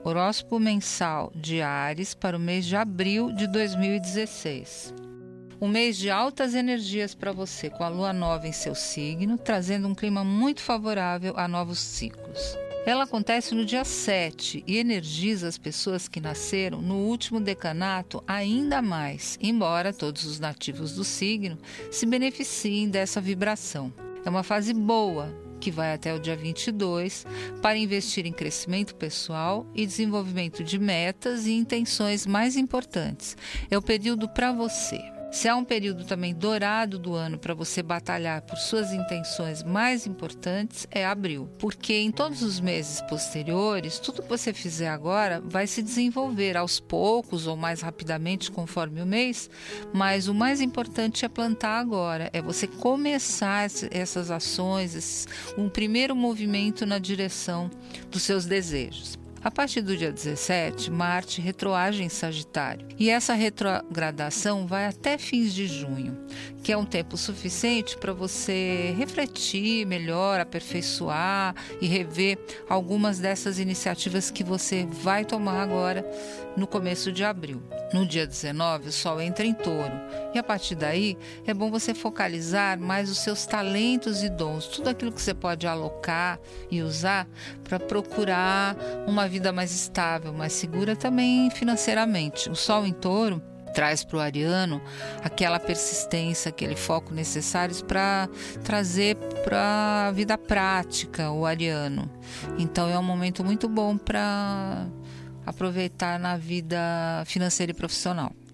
Horóscopo mensal de Áries para o mês de abril de 2016. Um mês de altas energias para você, com a lua nova em seu signo, trazendo um clima muito favorável a novos ciclos. Ela acontece no dia 7 e energiza as pessoas que nasceram no último decanato ainda mais, embora todos os nativos do signo se beneficiem dessa vibração. É uma fase boa, que vai até o dia 22, para investir em crescimento pessoal e desenvolvimento de metas e intenções mais importantes. É o período para você. Se há um período também dourado do ano para você batalhar por suas intenções mais importantes, é abril. Porque em todos os meses posteriores, tudo que você fizer agora vai se desenvolver aos poucos ou mais rapidamente conforme o mês, mas o mais importante é plantar agora, é você começar essas ações, um primeiro movimento na direção dos seus desejos. A partir do dia 17, Marte retroage em Sagitário e essa retrogradação vai até fins de junho, que é um tempo suficiente para você refletir melhor, aperfeiçoar e rever algumas dessas iniciativas que você vai tomar agora no começo de abril. No dia 19, o Sol entra em Touro e a partir daí é bom você focalizar mais os seus talentos e dons, tudo aquilo que você pode alocar e usar para procurar uma vida mais estável, mais segura também financeiramente. O Sol em Touro traz para o ariano aquela persistência, aquele foco necessários para trazer para a vida prática o ariano. Então é um momento muito bom para aproveitar na vida financeira e profissional.